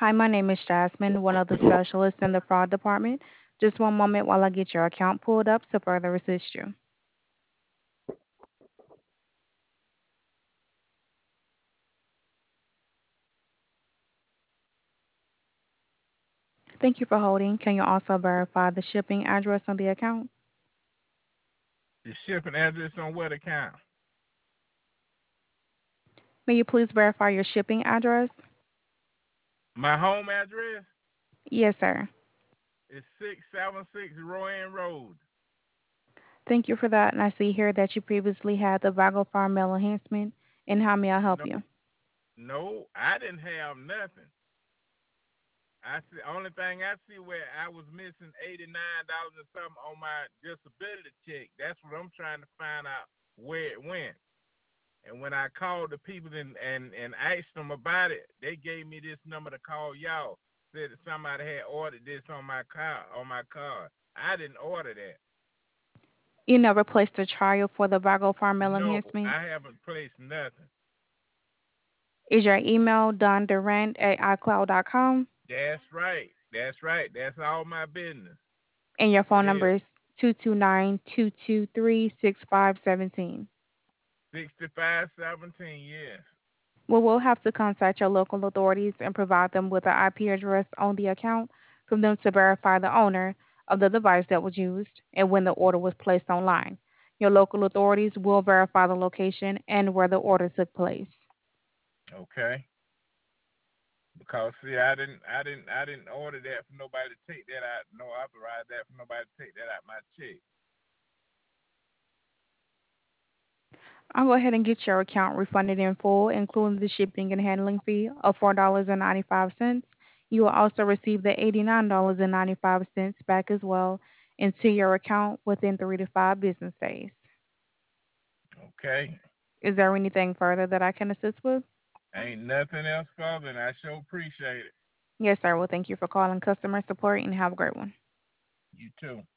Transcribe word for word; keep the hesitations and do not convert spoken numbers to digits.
Hi, my name is Jasmine, one of the specialists in the fraud department. Just one moment while I get your account pulled up to further assist you. Thank you for holding. Can you also verify the shipping address on the account? The shipping address on what account? May you please verify your shipping address? My home address Yes, sir. is six seven six Rowan Road. Thank you for that. And I see here that you previously had the Vago Farm mail enhancement. And how may I help No, you? no, I didn't have nothing. I see. Only thing I see where I was missing eighty nine dollars or something on my disability check. That's what I'm trying to find out where it went. And when I called the people and and and asked them about it, they gave me this number to call y'all. Said that somebody had ordered this on my car on my car. I didn't order that. You never placed a trial for the Vago Farm mail No, enhancement. I haven't placed nothing. Is your email dondurant at icloud dot com? That's right. That's right. That's all my business. And your It phone is number is two two nine, two two three, six five one seven. sixty-five seventeen. Yes. We will have to contact your local authorities and provide them with the I P address on the account for them to verify the owner of the device that was used and when the order was placed online. Your local authorities will verify the location and where the order took place. Okay. Because see, I didn't, I didn't, I didn't order that for nobody to take that out. No, authorize that for nobody to take that out my check. I'll go ahead and get your account refunded in full, including the shipping and handling fee of four dollars and ninety-five cents. You will also receive the eighty-nine dollars and ninety-five cents back as well into your account within three to five business days. Okay. Is there anything further that I can assist with? Ain't nothing else further, and I sure appreciate it. Yes, sir. Well, thank you for calling customer support and have a great one. You too.